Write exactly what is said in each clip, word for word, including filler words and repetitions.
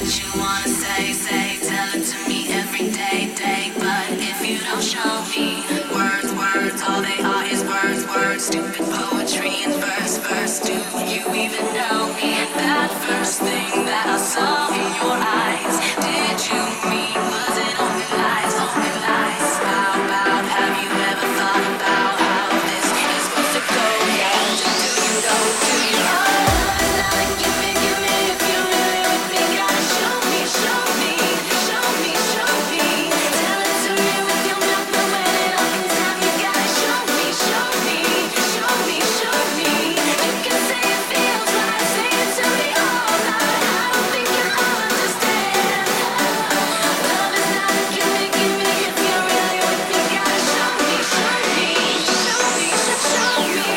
what you wanna say, say, tell it to me every day, day. But if you don't show me words, words, all they are is words, words. Stupid poetry in verse, verse. Do you even know me? That first thing that I saw in your eyes, did you mean, was it only lies, only lies? How about, have you ever thought about how this is supposed to go? Yeah, do you know, do you know? Give me, give me, if you really with me, gotta show me, show me, show me, show me. Tell it to me with your mouth, the way that I can tell you gotta show me, show me, show me, show me. You can say it feels right, say it to me all night. I don't think you understand. Love is not a gimme, gimme. If you're really with me, gotta show me, show me, show me, show, show me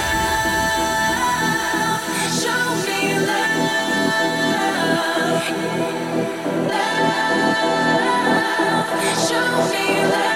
love, show me love, love, show me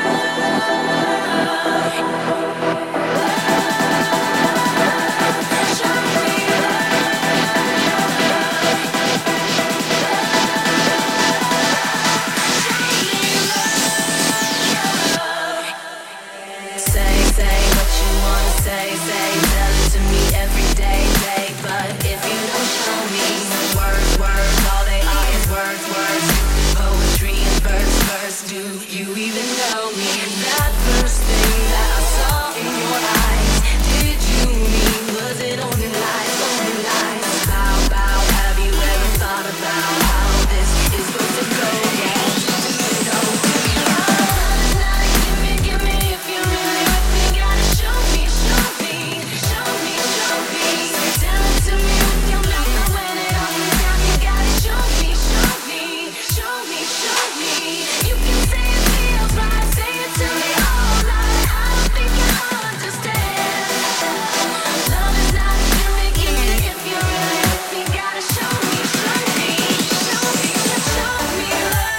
Say, say what you wanna say, say, tell it to me every day, day. But if you don't show me words, words, all they are is words, words. Poetry in verse, verse. Do you even know me? That first thing that I saw in your eyes, did you mean, was it only lies, only lies? How about, have you ever thought about how this is supposed to go? Yeah, do you know, do you know? Give me, give me, if you really with me, gotta show me, show me, show me, show me. Tell it to me with your mouth, the way that I can tell you gotta show me, show me, show me, show me. You can say it feels right, say it to me all night. I don't think you understand. Love is not a gimme, gimme. If you're really with me, gotta show me, show me, show me, show me love.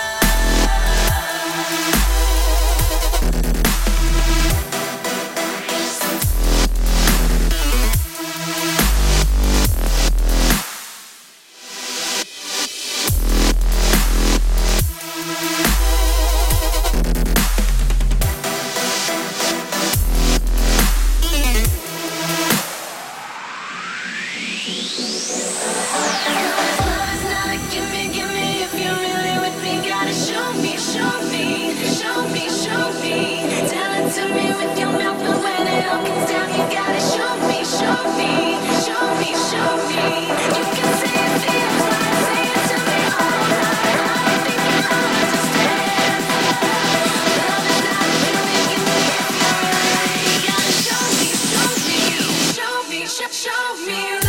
Love is not a gimme, gimme. If you're really with me, gotta show me, show me, show me, show me. Tell it to me with your mouth, the way that I can tell you gotta show me, show me, show me, show me. You can say it feels right, say it to me all night. I don't think you understand. Love is not a gimme, gimme. If you're really with me, gotta show me, show me, show me, show, show me.